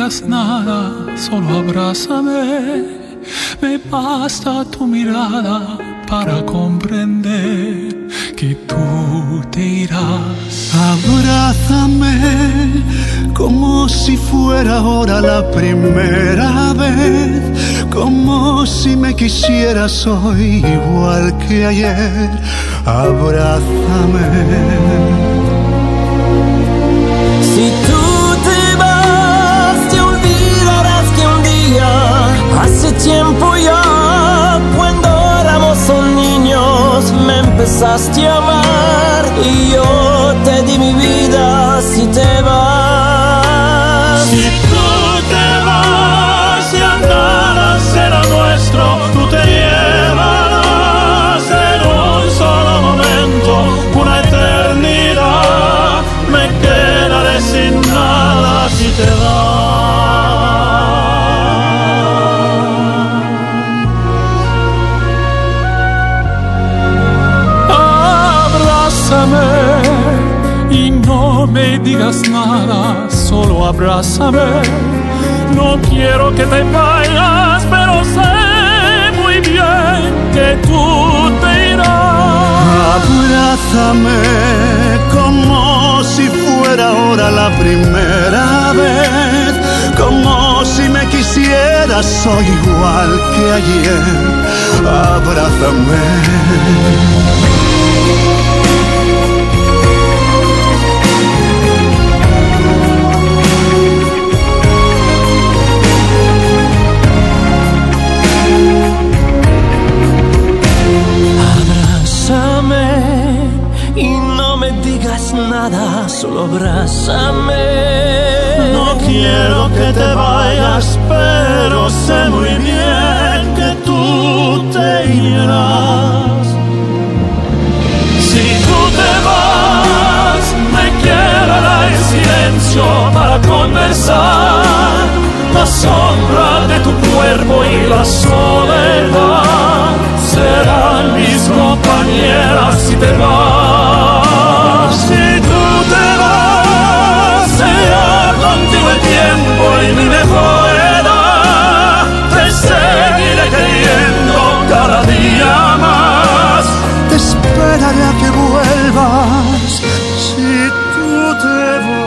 digas nada, solo abrázame. Me basta tu mirada para comprender que tú te irás. Abrázame como si fuera ahora la primera vez, como si me quisieras hoy igual que ayer. Abrázame. Si tú te vas, te olvidarás que un día, hace tiempo ya, cuando éramos niños, me empezaste a amar y yo te di mi vida. Si te vas, si tú te vas, ya nada será nuestro. Tú te llevarás en un solo momento una eternidad. Me quedaré sin nada si te vas. Abrázame y no me digas nada, solo abrázame. No quiero que te vayas, pero sé muy bien que tú te irás. Abrázame como si fuera ahora la primera vez, como si me quisieras hoy igual que ayer. Abrázame. y no me digas nada, solo abrázame. No quiero que te vayas, pero sé muy bien que tú te irás. Si tú te vas, me quedará en silencio para conversar. La sombra de tu cuerpo y la soledad serán mis compañeras si te vas. Si tú te vas, será contigo el tiempo y mi mejor edad. Te seguiré queriendo cada día más. Te esperaré a que vuelvas. Si tú te vas.